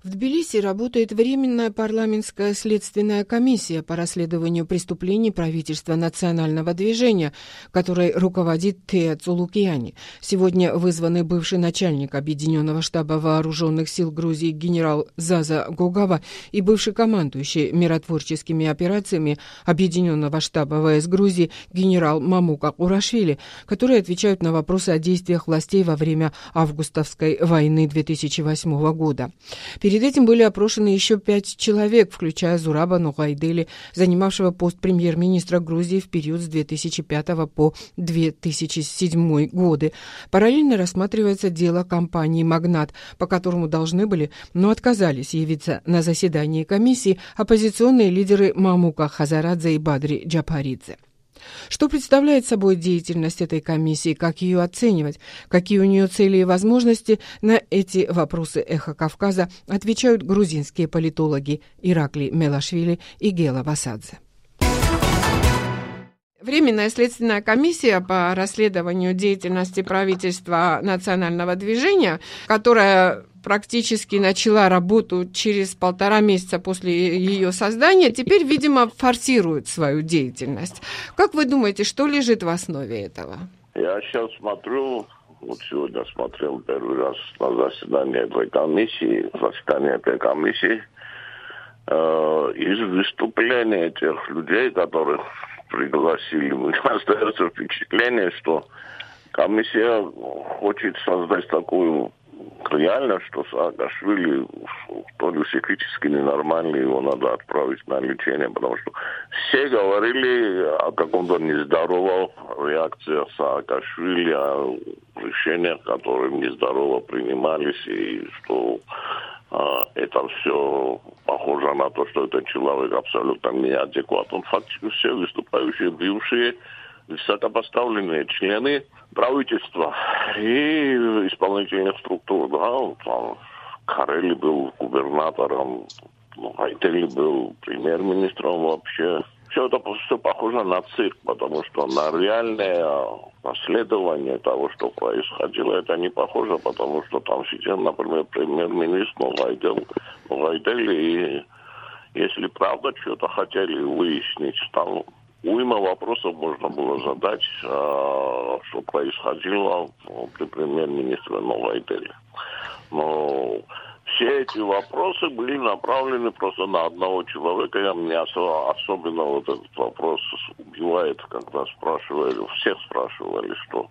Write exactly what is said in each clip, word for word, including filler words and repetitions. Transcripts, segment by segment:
В Тбилиси работает Временная парламентская следственная комиссия по расследованию преступлений правительства национального движения, которой руководит Теа Цулукияни. Сегодня вызваны бывший начальник Объединенного штаба вооруженных сил Грузии генерал Заза Гогава и бывший командующий миротворческими операциями Объединенного штаба ВС Грузии генерал Мамука Курашвили, которые отвечают на вопросы о действиях властей во время августовской войны две тысячи восьмого года. Перед этим были опрошены еще пять человек, включая Зураба Нугайдели, занимавшего пост премьер-министра Грузии в период с две тысячи пятого по две тысячи седьмой годы. Параллельно рассматривается дело компании «Магнат», по которому должны были, но отказались явиться на заседание комиссии оппозиционные лидеры Мамука Хазарадзе и Бадри Джапаридзе. Что представляет собой деятельность этой комиссии, как ее оценивать, какие у нее цели и возможности, на эти вопросы «Эхо Кавказа» отвечают грузинские политологи Иракли Мелашвили и Гела Васадзе. Временная следственная комиссия по расследованию деятельности правительства национального движения, которая практически начала работу через полтора месяца после ее создания, теперь, видимо, форсирует свою деятельность. Как вы думаете, что лежит в основе этого? Я сейчас смотрю, вот сегодня смотрел первый раз на заседание этой комиссии, заседание этой комиссии, э, из выступлений этих людей, которых пригласили, у меня остается впечатление, что комиссия хочет создать такую реально, что Саакашвили то ли психически ненормальный, его надо отправить на лечение, потому что все говорили о каком-то нездоровом реакции Саакашвили, о решениях, которые нездорово принимались, и что а, это все похоже на то, что этот человек абсолютно неадекватен. Фактически все выступающие бывшие высокопоставленные члены правительства и исполнительных структур. Да, там Карели был губернатором, Айтели был премьер-министром вообще. Все это все похоже на цирк, потому что на реальное расследование того, что происходило, это не похоже, потому что там сидел, например, премьер-министр Айтели, и если правда что-то хотели выяснить, там уйма вопросов можно было задать, что происходило при премьер-министре Нугайдели. Но все эти вопросы были направлены просто на одного человека. Я, меня особенно вот этот вопрос убивает, когда спрашивали, всех спрашивали, что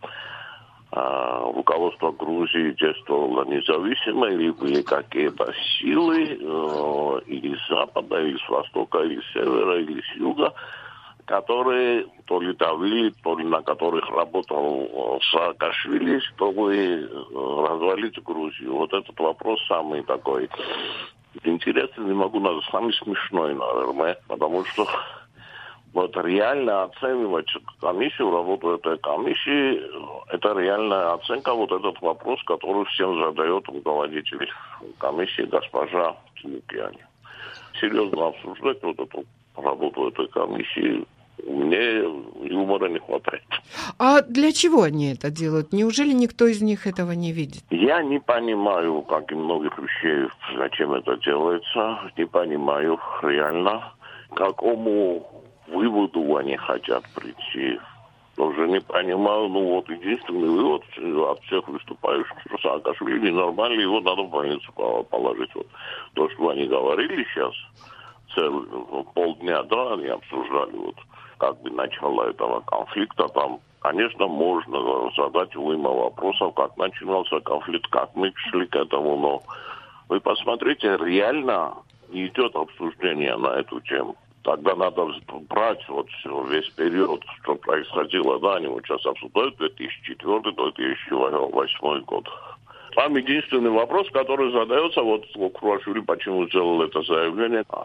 а, руководство Грузии действовало независимо, или были какие-то силы э, или с запада, или с востока, или с севера, или с юга, которые то ли давили, то ли на которых работал Саакашвили, чтобы развалить Грузию. Вот этот вопрос самый такой интересный, не могу назвать, самый смешной, наверное, потому что вот реально оценивать комиссию, работу этой комиссии, это реальная оценка, вот этот вопрос, который всем задает руководитель комиссии госпожа Цулукияни. Серьезно обсуждать вот эту работу этой комиссии мне юмора не хватает. А для чего они это делают? Неужели никто из них этого не видит? Я не понимаю, как и многих вещей, зачем это делается. Не понимаю реально, к какому выводу они хотят прийти. Тоже не понимаю. Ну вот единственный вывод от всех выступающих, что Саакашвили нормально, его надо в больницу положить. Вот то, что они говорили сейчас, целый, полдня, да, они обсуждали вот как бы начало этого конфликта, там, конечно, можно задать уйма вопросов, как начинался конфликт, как мы шли к этому, но вы посмотрите, реально не идет обсуждение на эту тему. Тогда надо брать вот все, весь период, что происходило, да, они вот сейчас обсуждают две тысячи четвёртый - две тысячи восьмой год. Там единственный вопрос, который задается, вот Курашвили почему сделал это заявление, а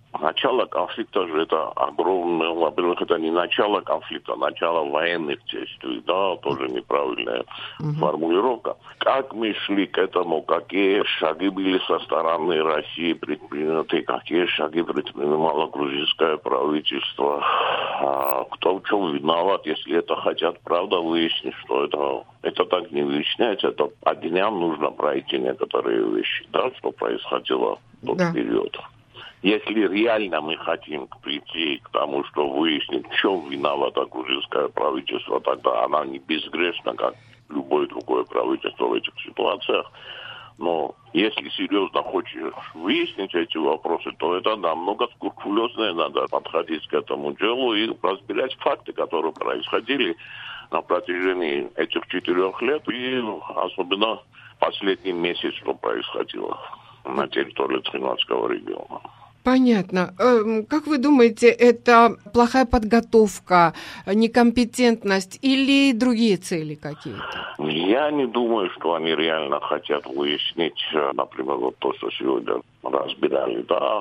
Начало конфликта же это огромное, во-первых, это не начало конфликта, а начало военных действий, да, тоже неправильная uh-huh. формулировка. Как мы шли к этому, какие шаги были со стороны России предприняты, какие шаги предпринимало грузинское правительство, а кто в чем виноват, если это хотят, правда, выяснить, что это, это так не выясняется, это по дням нужно пройти некоторые вещи, да, что происходило в тот да. период. Если реально мы хотим прийти к тому, что выяснить, в чем виновато грузинское правительство, тогда она не безгрешна, как любое другое правительство в этих ситуациях. Но если серьезно хочешь выяснить эти вопросы, то это намного скрупулезнее надо подходить к этому делу и разбирать факты, которые происходили на протяжении этих четырех лет, и особенно последний месяц, что происходило на территории Тринадцатого региона. Понятно. Как вы думаете, это плохая подготовка, некомпетентность или другие цели какие-то? Я не думаю, что они реально хотят выяснить, например, вот то, что сегодня разбирали, да,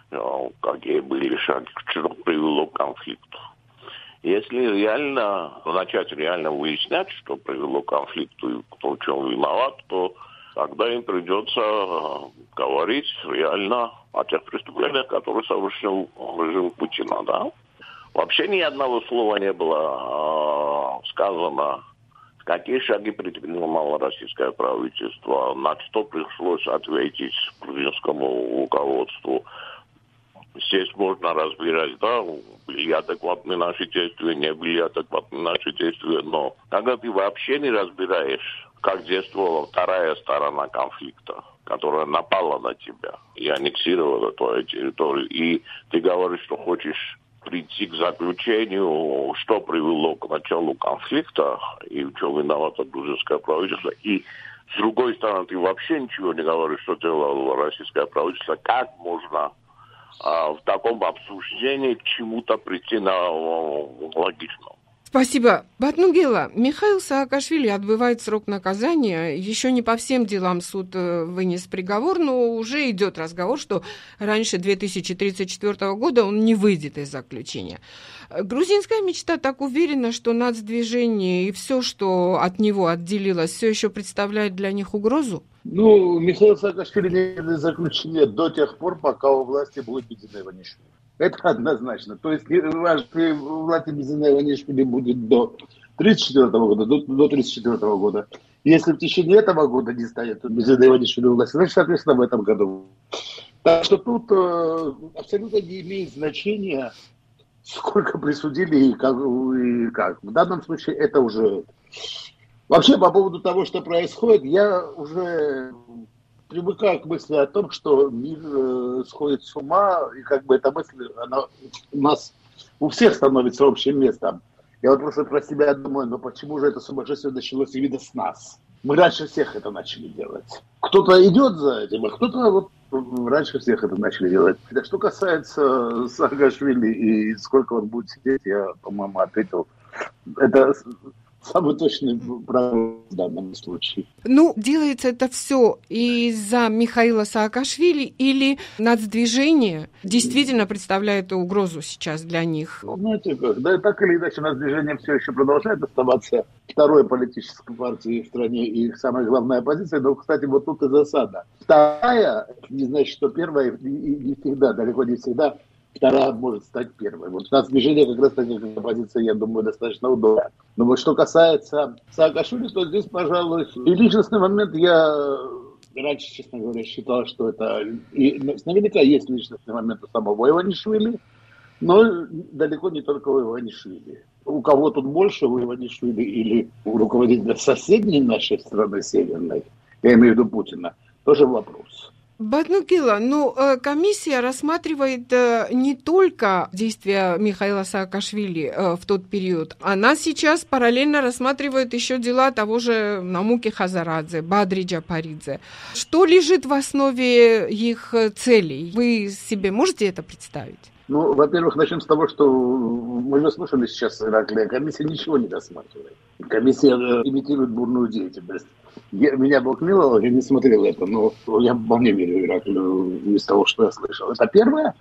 какие были шаги, что привело к конфликту. Если реально начать реально выяснять, что привело к конфликту и кто в чем виноват, то тогда им придется говорить реально о тех преступлениях, которые совершил режим Путина, да. Вообще ни одного слова не было э, сказано, какие шаги предпринимало российское правительство, на что пришлось ответить грузинскому руководству. Здесь можно разбирать, да, были адекватны наши действия, не были адекватны наши действия, но когда ты вообще не разбираешь, как действовала вторая сторона конфликта, которая напала на тебя и аннексировала твою территорию, и ты говоришь, что хочешь прийти к заключению, что привело к началу конфликта и в чем виновато грузинское правительство, и с другой стороны ты вообще ничего не говоришь, что делало российское правительство, как можно а, в таком обсуждении к чему-то прийти на логичном. Спасибо. Батнугела, Михаил Саакашвили отбывает срок наказания. Еще не по всем делам суд вынес приговор, но уже идет разговор, что раньше две тысячи тридцать четвёртого года он не выйдет из заключения. Грузинская мечта так уверена, что нацдвижение и все, что от него отделилось, все еще представляет для них угрозу? Ну, Михаил Саакашвили не выйдет из заключения до тех пор, пока у власти будет Бизина Иванишвили. Это однозначно. То есть при власти Бизина Иванишвили будет до тридцать четвёртого года, до, до тридцать четвёртого года. Если в течение этого года не станет Бизина Иванишвили у власти, значит, соответственно, в этом году. Так что тут э, абсолютно не имеет значения, сколько присудили и как, и как. В данном случае это уже... Вообще, по поводу того, что происходит, я уже... привыкаю к мысли о том, что мир э, сходит с ума, и как бы эта мысль, она у нас у всех становится общим местом. Я вот просто про себя думаю, но почему же это сумасшествие началось именно с нас? Мы раньше всех это начали делать. Кто-то идет за этим, а кто-то вот раньше всех это начали делать. А что касается Саакашвили и сколько он будет сидеть, я, по-моему, ответил. Это... самый точный правильный в данном случае. Ну, делается это все из-за Михаила Саакашвили или нацдвижение действительно представляет угрозу сейчас для них? Знаете как, да, так или иначе нацдвижение все еще продолжает оставаться второй политической партией в стране и их самая главная оппозиция, но, кстати, вот тут и засада. Вторая, не значит, что первая, и не всегда, далеко не всегда, вторая может стать первой. Вот нацдвижение как раз таки как оппозиция, я думаю, достаточно удобно. Но вот что касается Саакашвили, то здесь, пожалуй, и личностный момент я раньше, честно говоря, считал, что это... И наверняка есть личностный момент у самого Иванишвили, но далеко не только у Иванишвили. У кого тут больше, у Иванишвили или у руководителя соседней нашей страны, северной, я имею в виду Путина, тоже вопрос. Батнугела, ну, комиссия рассматривает не только действия Михаила Саакашвили в тот период. Она сейчас параллельно рассматривает еще дела того же Намуки Хазарадзе, Бадри Джапаридзе. Что лежит в основе их целей? Вы себе можете это представить? Ну, во-первых, начнем с того, что мы же слушали сейчас Ираклия, комиссия ничего не рассматривает. Комиссия имитирует бурную деятельность. Я, меня Бог миловал, я не смотрел это, но я вполне верю Ираклию из того, что я слышал. Это первое.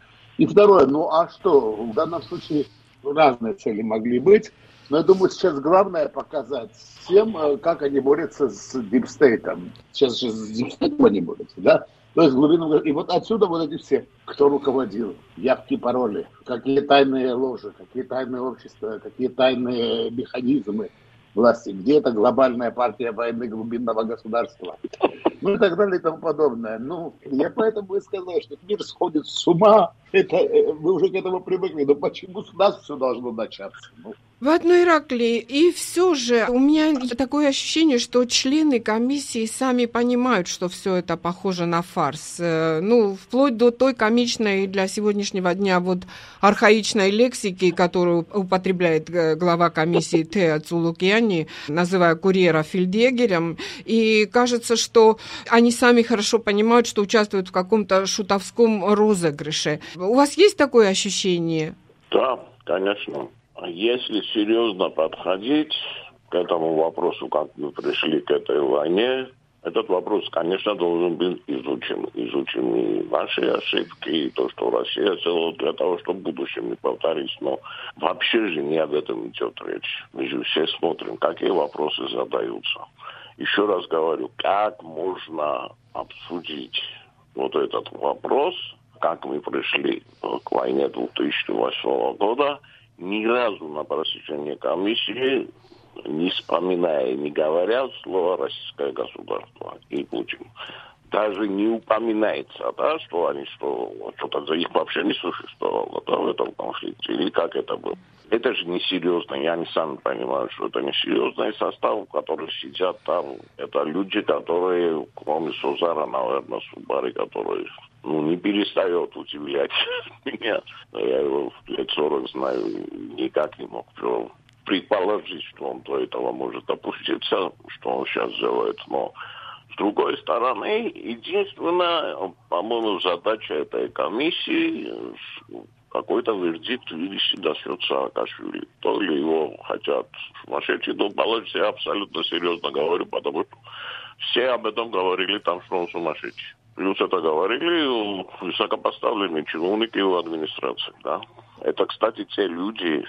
И второе, ну а что, в данном случае разные цели могли быть, но я думаю, сейчас главное показать всем, как они борются с дипстейтом. Сейчас же с дипстейтом они борются, да? То есть глубину, и вот отсюда вот эти все, кто руководил, явки, пароли, какие тайные ложи, какие тайные общества, какие тайные механизмы власти, где это глобальная партия войны глубинного государства, ну и так далее и тому подобное. Ну, я поэтому и сказал, что мир сходит с ума, это, вы уже к этому привыкли, но почему с нас все должно начаться? Ну, В одной Ираклии. И все же у меня такое ощущение, что члены комиссии сами понимают, что все это похоже на фарс. Ну, вплоть до той комичной для сегодняшнего дня вот архаичной лексики, которую употребляет глава комиссии Тео Цулукьяни, называя курьера фельдъегерем. И кажется, что они сами хорошо понимают, что участвуют в каком-то шутовском розыгрыше. У вас есть такое ощущение? Да, конечно. Если серьезно подходить к этому вопросу, как мы пришли к этой войне, этот вопрос, конечно, должен быть изучен. Изучен и наши ошибки, и то, что Россия сделала для того, чтобы в будущем не повторить. Но вообще же не об этом идет речь. Мы же все смотрим, какие вопросы задаются. Еще раз говорю, как можно обсудить вот этот вопрос, как мы пришли к войне две тысячи восьмого года, ни разу на посещении комиссии, не вспоминая и не говоря слово «российское государство» и Путин. Даже не упоминается, да, что они, что что-то за них вообще не существовало, да, в этом конфликте, или как это было. Это же несерьезно, я не сам понимаю, что это несерьезный состав, который сидят там. Это люди, которые, кроме Сузара, наверное, Субари, который ну, не перестает удивлять меня. Я его лет сорок знаю, никак не мог предположить, что он до этого может опуститься, что он сейчас делает. Но с другой стороны, единственная, по-моему, задача этой комиссии какой-то вердикт вывести до счет Саакашвили. То ли его хотят сумасшедший, но положить, я абсолютно серьезно говорю, потому что все об этом говорили там, что он сумасшедший. Плюс это говорили высокопоставленные чиновники в администрации, да. Это, кстати, те люди,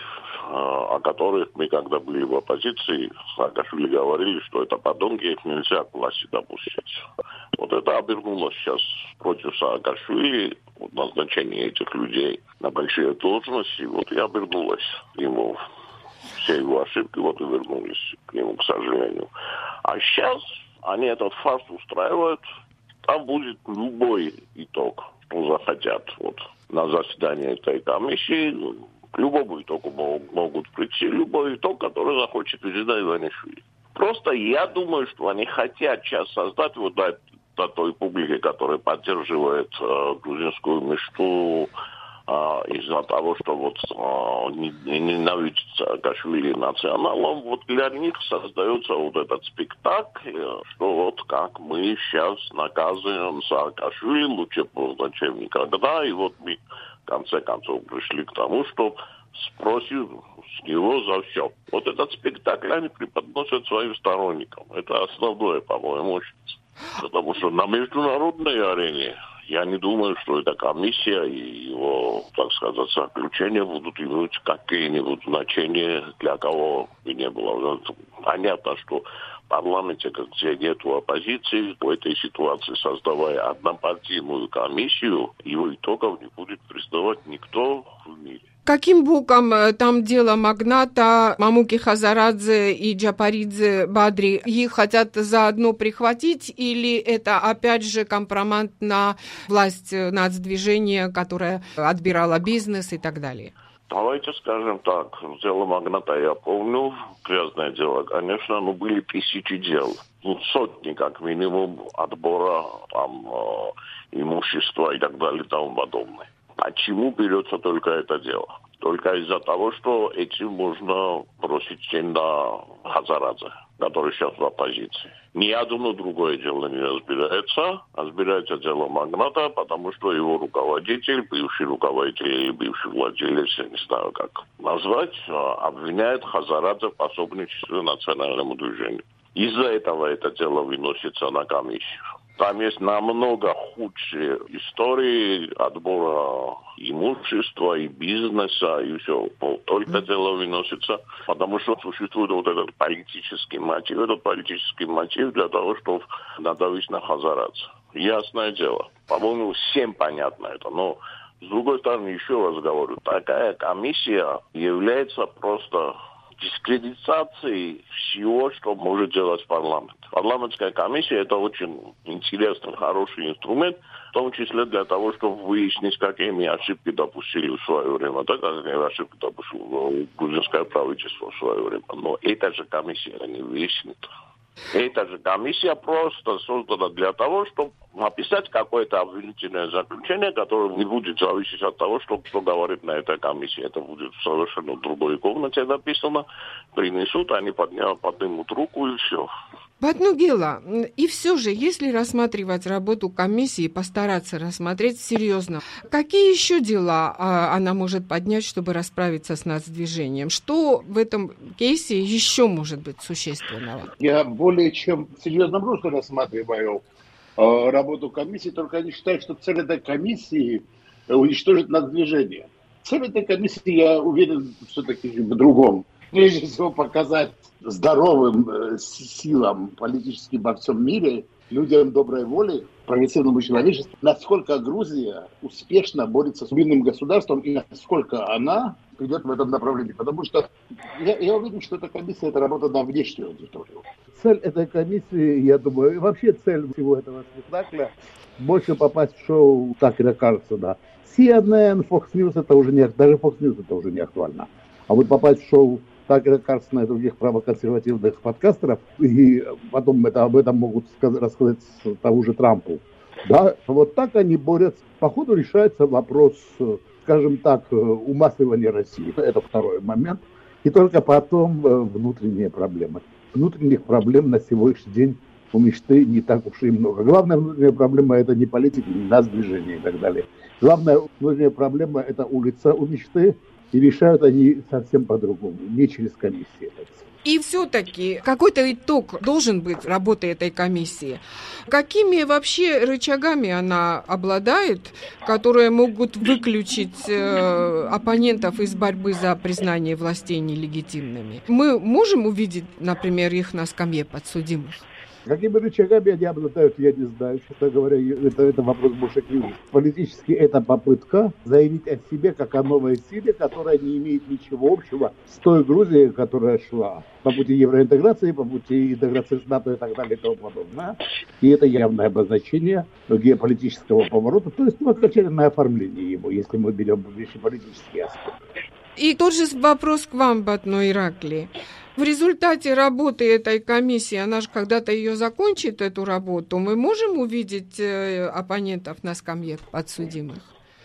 о которых мы, когда были в оппозиции, Саакашвили говорили, что это подонки, их нельзя к власти допустить. Вот это обернулось сейчас против Саакашвили, вот назначение этих людей на большие должности, вот и обернулось ему. Все его ошибки вот и вернулись к нему, к сожалению. А сейчас они этот фарс устраивают. Там будет любой итог, что захотят. Вот на заседании этой комиссии к любому итогу могут прийти, любой итог, который захочет президент Иванишвили. Просто я думаю, что они хотят сейчас создать вот для, для той публики, которая поддерживает э, грузинскую мечту э, из-за того, что вот э, ненавидит Саакашвили националом, вот для них создается вот этот спектакль, что вот как мы сейчас наказываем Саакашвили, лучше поздно, чем никогда, и вот мы в конце концов пришли к тому, что спросим с него за все. Вот этот спектакль они преподносят своим сторонникам. Это основное, по-моему, потому что на международной арене я не думаю, что эта комиссия и его, так сказать, заключения будут иметь какие-нибудь значения для кого бы не было. Понятно, что в парламенте, где нет оппозиции, в этой ситуации, создавая однопартийную комиссию, его итогов не будет признавать никто в мире. Каким боком там дело магната Мамуки Хазарадзе и Джапаридзе Бадри? Их хотят заодно прихватить, или это опять же компромат на власть нацдвижения, которая отбирала бизнес и так далее? Давайте скажем так, дело магната я помню, грязное дело, конечно, но были тысячи дел, ну, сотни как минимум отбора там, э, имущества и так далее и тому подобное. Почему берется только это дело? Только из-за того, что этим можно бросить тень на Хазарадзе, который сейчас в оппозиции. Ни одно другое дело не разбирается, а разбирается дело магната, потому что его руководитель, бывший руководитель или бывший владелец, я не знаю как назвать, обвиняет Хазарадзе в пособничестве национальному движению. Из-за этого это дело выносится на комиссию. Там есть намного худшие истории отбора имущества и бизнеса, и все. Только дело выносится, потому что существует вот этот политический мотив. Этот политический мотив для того, чтобы надавить на хазарадзе. Ясное дело. По-моему, всем понятно это. Но, с другой стороны, еще раз говорю, такая комиссия является просто дискредитацией всего, что может делать парламент. Парламентская комиссия – это очень интересный, хороший инструмент, в том числе для того, чтобы выяснить, какие мы ошибки допустили в свое время, так как ошибки допустило грузинское правительство в свое время. Но эта же комиссия не выяснит. Эта же комиссия просто создана для того, чтобы написать какое-то обвинительное заключение, которое не будет зависеть от того, что, что говорит на этой комиссии. Это будет в совершенно другой комнате написано. Принесут, они подня, поднимут руку и все. Батнугела, и все же, если рассматривать работу комиссии, постараться рассмотреть серьезно, какие еще дела а, она может поднять, чтобы расправиться с нацдвижением? Что в этом кейсе еще может быть существенного? Я более чем в серьезном русле рассматриваю э, работу комиссии, только я не считаю, что цель этой комиссии уничтожить нацдвижение. Цель этой комиссии, я уверен, все-таки в другом. Прежде всего, показать здоровым э, силам политическим во всем мире, людям доброй воли, прогрессивному человечеству, насколько Грузия успешно борется с убийным государством и насколько она идет в этом направлении. Потому что я, я уверен, что эта комиссия – это работа на внешнюю аудиторию. Цель этой комиссии, я думаю, вообще цель всего этого спектакля – больше попасть в шоу Такера Карлсона. си эн эн, Fox News – это уже не, даже Fox News это уже не актуально. А вот попасть в шоу Такера Карлсона и других правоконсервативных подкастеров, и потом это, об этом могут сказать, рассказать тому же Трампу. Да, вот так они борются. По ходу решается вопрос, скажем так, умасливания России. Это второй момент. И только потом внутренние проблемы. Внутренних проблем на сегодняшний день у Мечты не так уж и много. Главная внутренняя проблема – это не политика, не нацдвижение и так далее. Главная внутренняя проблема – это улица у Мечты. И решают они совсем по-другому, не через комиссию. И все-таки какой-то итог должен быть работы этой комиссии. Какими вообще рычагами она обладает, которые могут выключить э, оппонентов из борьбы за признание властей нелегитимными? Мы можем увидеть, например, их на скамье подсудимых? Какими рычагами они обладают, я не знаю. Честно говоря, это, это вопрос больше к ним. Политически это попытка заявить о себе как о новой силе, которая не имеет ничего общего с той Грузией, которая шла по пути евроинтеграции, по пути интеграции с НАТО и так далее и тому подобное. И это явное обозначение геополитического поворота, то есть ну, окончательное оформление его, если мы берем вещи политические аспекты. И тот же вопрос к вам, Батно Иракли. В результате работы этой комиссии, она же когда-то ее закончит, эту работу, мы можем увидеть э, оппонентов на скамье подсудимых?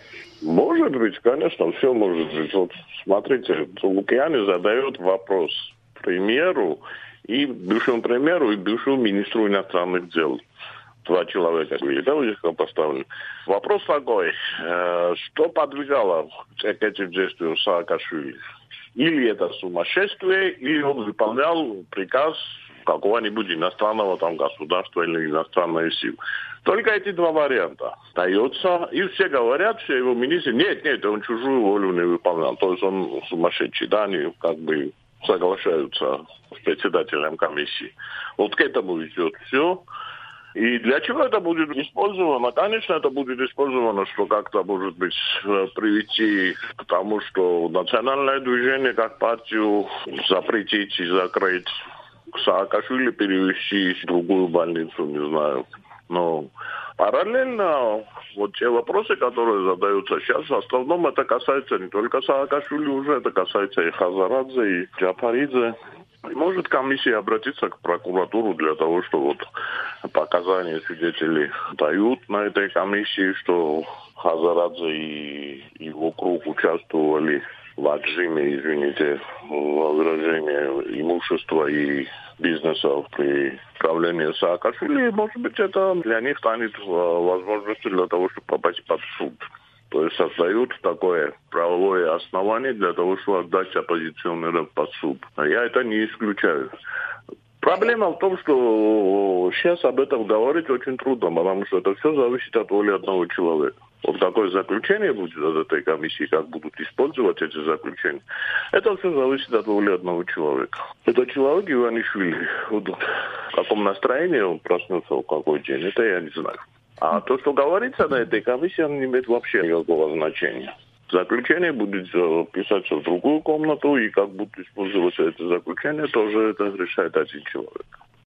Может быть, конечно, все может быть. Вот смотрите, Цулукьяни задает вопрос премьеру, и бывшему премьеру, и бывшему министру иностранных дел. Два человека были, да, высоко поставлены. Вопрос такой, э, что подвигало к этим действиям Саакашвили? Или это сумасшествие, или он выполнял приказ какого-нибудь иностранного там государства или иностранной силы. Только эти два варианта дается. И все говорят, все его министры, нет, нет, он чужую волю не выполнял. То есть он сумасшедший, да, они как бы соглашаются с председателем комиссии. Вот к этому идет все. И для чего это будет использовано? Конечно, это будет использовано, что как-то, может быть, привести к тому, что национальное движение как партию запретить и закрыть, Саакашвили перевести в другую больницу, не знаю. Но параллельно вот те вопросы, которые задаются сейчас, в основном это касается не только Саакашвили уже, это касается и Хазарадзе, и Джапаридзе. Может комиссия обратиться к прокуратуру для того, что вот показания свидетелей дают на этой комиссии, что Хазарадзе и его круг участвовали в отжиме, извините, во выражении имущества и бизнеса при правлении Саакашвили. Может быть, это для них станет возможностью для того, чтобы попасть под суд. То есть создают такое правовое основание для того, чтобы отдать оппозиционеров под суд. А я это не исключаю. Проблема в том, что сейчас об этом говорить очень трудно, потому что это все зависит от воли одного человека. Вот какое заключение будет от этой комиссии, как будут использовать эти заключения, это все зависит от воли одного человека. Этот человек Иванишвили, вот в каком настроении он проснулся, в какой день, это я не знаю. А то, что говорится на этой комиссии, оно не имеет вообще никакого значения. Заключение будет писаться в другую комнату, и как будут использоваться это заключение, тоже это решает один человек.